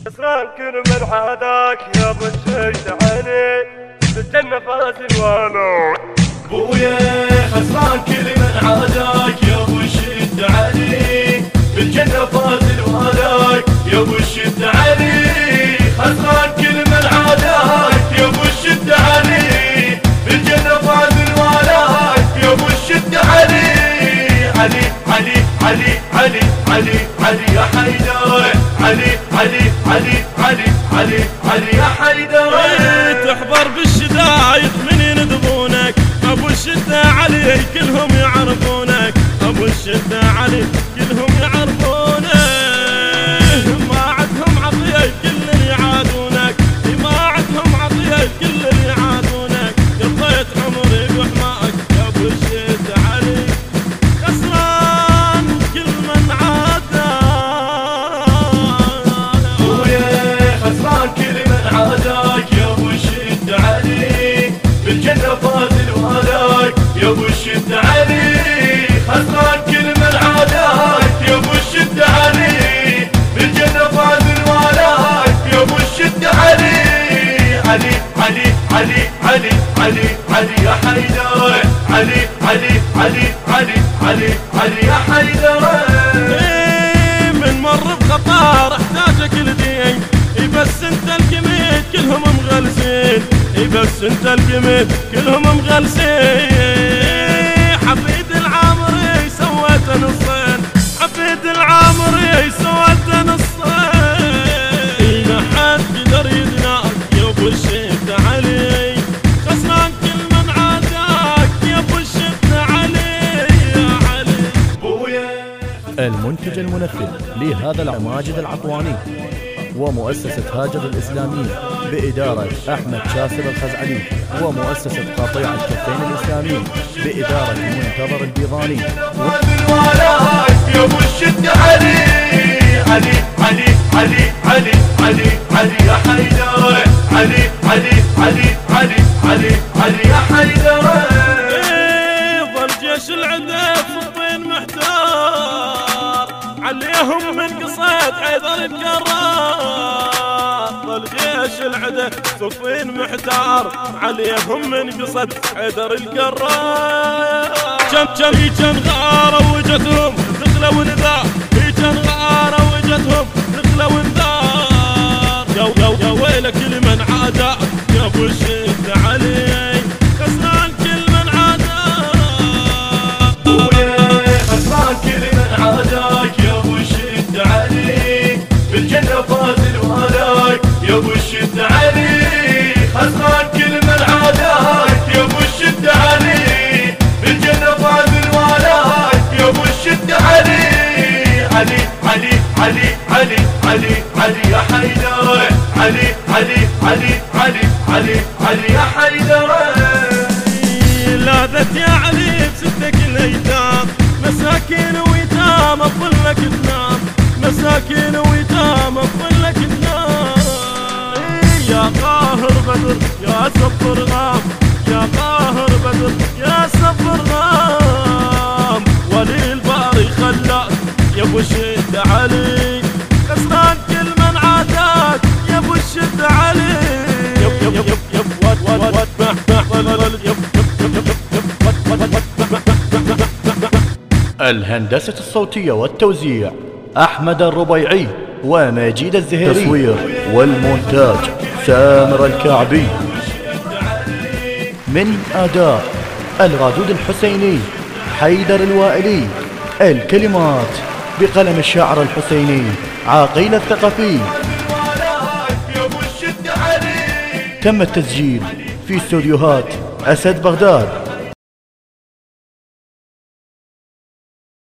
خسران كل من حاداك يا ابو الشيد علي بالجنة فاز الوالد. بويا خسران كل من عاداك يا ابو الشيد علي بالجنة فاز الوالد. يا ابو الشيد علي خسران كل من عاداك يا ابو الشيد علي بالجنة فاز الوالد. يا ابو الشيد علي علي علي علي علي علي علي يا حيدر علي علي علي علي علي علي يا حيدر. تحضر بالشدايد من يندبونك ابو الشدة علي كلهم يعرفونك. ابو الشدة علي كلهم يعرفونك. ما عدهم عطية كل يعادونك. ما عدهم عطية كل يعادونك. قضيت عمري بحماك يا ابو الشدة علي خسران كل من عاداك. بويا خسران كل من عاداك يا ابو الشدة علي بالجنة فاز الوالد. يا ابو الشدة علي خسران كل من عاداك يا ابو الشدة علي بالجنة فاز الوالد. يا ابو الشدة علي علي علي علي علي علي علي يا حيدر علي علي علي علي علي علي يا حيدر. من مر بخطار احتاجك لدين بس انت القميد كلهم مغلسين. بس انت القميد كلهم مغلسين. حفيد العامري سويته نصين. حفيد العامري سويته نصين. ما حد قدر يدناك يا ابو الشدة علي خسران كل من عاداك يا ابو الشدة علي يا علي. المنتج المنفذ لهذا ماجد العطواني ومؤسسة هاجر الإسلامية بإدارة أحمد شاسر الخزعلي ومؤسسة قطيع الكفين الإسلامي بإدارة منتظر البيضاني. يا ابو الشدة علي علي علي علي علي علي علي يا حيدر علي علي علي علي علي علي يا حيدر. ظل جيش العدا بصفين محتار عليهم من قصيد حيدر الكرار. ظل جيش العدا صفين محتار عليهم من قصد حيدر الكرار. كم غارة وجتهم ثقلة ونذار. كم غارة وجتهم ثقلة ونذار. يا ويلك لمن عاداك يا ابو الشدة علي خسران كل من عاداك. خسران كل من عاداك يا ابو الشدة علي بالجنة فاز الوالد. يا ابو الشدة علي خسران كل من عاداك يا ابو الشدة علي بالجنة فاز الوالد. يا ابو الشدة علي علي علي علي علي علي علي يا حيدر علي علي علي علي علي علي يا حيدر. لاذت يا علي بستك الايتام مساكين ويتام اظلك تنام. مساكين ويتام اظلك تنام. يا قاهر بدر يا صبر غام. يا قاهر بدر يا صبر غام. ولي الباري خلاك يا ابو الشدة علي خسران كل من عاداك يا ابو الشدة علي. يب يب يب يب الهندسة الصوتية والتوزيع أحمد الربيعي ومجيد الزهيري. تصوير والمونتاج سامر الكعبي. من أداء الغدود الحسيني حيدر الوائلي. الكلمات بقلم الشاعر الحسيني عقيل الثقفي. تم التسجيل في استوديوهات أسد بغداد.